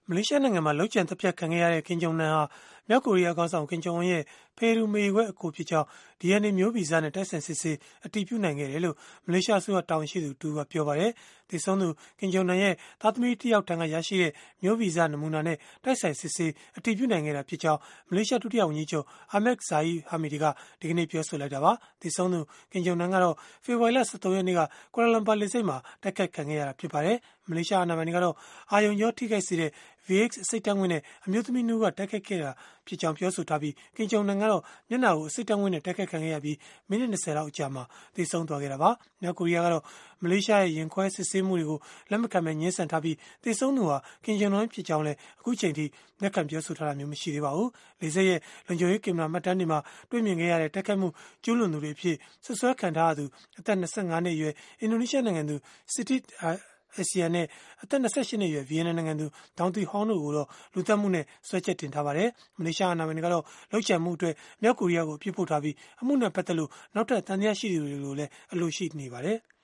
မလေးရှားနိုင်ငံမှာလုပ်ကြံသတ်ဖြတ်ခံခဲ့ရတဲ့ ကင်ဂျုံနန်ဟာမြောက်ကိုရီးယားခေါင်းဆောင်ကင်ဂျုံအွန်းရဲ့ဖေရူမေခွဲအကိုဖြစ်ကြောင်း DNA မျိုးဗီဇနဲ့တိုက်ဆိုင်စစ်ဆေးအတည်ပြုနိုင်ခဲ့တယ်လို့မလေးရှားအစိုးရတာဝန်ရှိသူတူကပြောပါတယ်။သေဆုံးသူကင်ဂျုံနန်ရဲ့သားသမီးတစ်ယောက်ထံကရရှိတဲ့မျိုးဗီဇနမူနာနဲ့တိုက်ဆိုင်စစ်ဆေးအတည်ပြုနိုင်ခဲ့တာဖြစ်ကြောင်းမလေးရှားဒုတိယဝန်ကြီးချုပ်အာမက်ဇာဟီဟာမီဒီကဒီကနေ့ပြောဆိုလိုက်တာပါ။သေဆုံးသူကင်ဂျုံနန်ကတော့ဖေဖော်ဝါရီလ23ရက်နေ့ကကွာလာလမ်ပါလေဆိပ်မှာတိုက်ခိုက်ခံခဲ့ရတာဖြစ်ပါတယ်။မလေးရှားအာဏာပိုင်တွေကတော့အာယုံကြောထိခိုက်စေတဲ့ VX အစိတ်တန်းငွေ့နဲ့အမျိုးသမီး2ဦးကတိုက်ခိုက်ခဲ့တာဖြစ်ကြောင်းပြောဆိုထားပြီးကင်ဂျုံနန်ကတော့မျက်နှာကိုအစိတ်တန်းငွေ့နဲ့တိုက်ခိုက်ခံခဲ့ရပြီးမိနစ်20လောက်အကြာမှာသေဆုံးသွားခဲ့တာပါ။မြောက်ကိုရီးယားကတော့မလေးရှားရဲ့ရင်ခွဲစစ်ဆေးမှုတွေကိုလက်မခံဘဲညှင်းဆန်ထားပြီးသေဆုံးသူဟာကင်ဂျုံနန်ဖြစ်ကြောင်းလည်းအခုချိန်ထိလက်ခံပြောဆိုထားတာမျိုးမရှိသေးပါဘူး။လေဆိပ်ရဲ့လုံခြုံရေးကင်မရာမှတ်တမ်းတွေမှာတွေ့မြင်ခဲ့ရတဲ့တိုက်ခိုက်မှုကျူးလွန်သူတွေအဖြစ်ဆွဆွဲခံထားရသူအသက်25နှစ်အရွယ်အင်ဒိုနီးရှားနိုင်ငံသူစစ်တီအာဆီယံနဲ့အသက်28နှစ်အရွယ်ဗီယက်နမ်နိုင်ငံသူဒေါင်တီဟောင်းတို့ကိုတော့လူသတ်မှုနဲ့စွဲချက်တင်ထားပါတယ်။မလေးရှားအာဏာပိုင်တွေကတော့လှုပ်ချံမှုအတွက်မြောက်ကိုရီးယားကိုအပြစ်ဖို့ထားပြီးအမှုနဲ့ပတ်သက်လို့နောက်ထပ်တန်တရားရှိသူတွေကိုလည်းအလိုရှိနေပါတယ်။